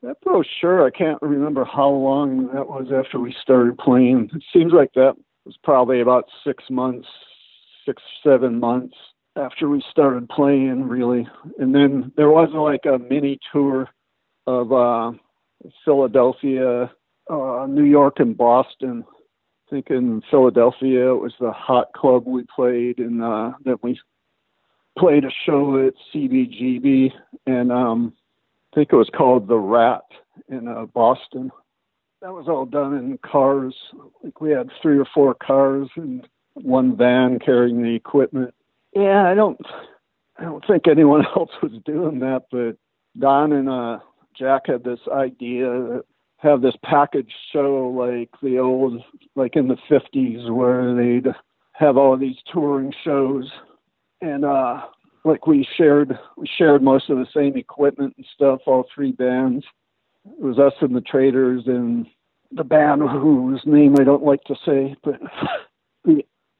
That brochure, I can't remember how long that was after we started playing. It seems like that was probably about 6 months, 6, 7 months after we started playing, really. And then there was like a mini tour of Philadelphia, New York, and Boston. I think in Philadelphia it was the Hot Club we played, and then we played a show at CBGB, and I think it was called The Rat in Boston. That was all done in cars. Like we had 3 or 4 cars and one van carrying the equipment. Yeah, I don't think anyone else was doing that, but Don and Jack had this idea to have this package show like the old, like in the 50s, where they'd have all these touring shows, and like we shared most of the same equipment and stuff, all 3 bands. It was us and the Traders and the band whose name I don't like to say, but we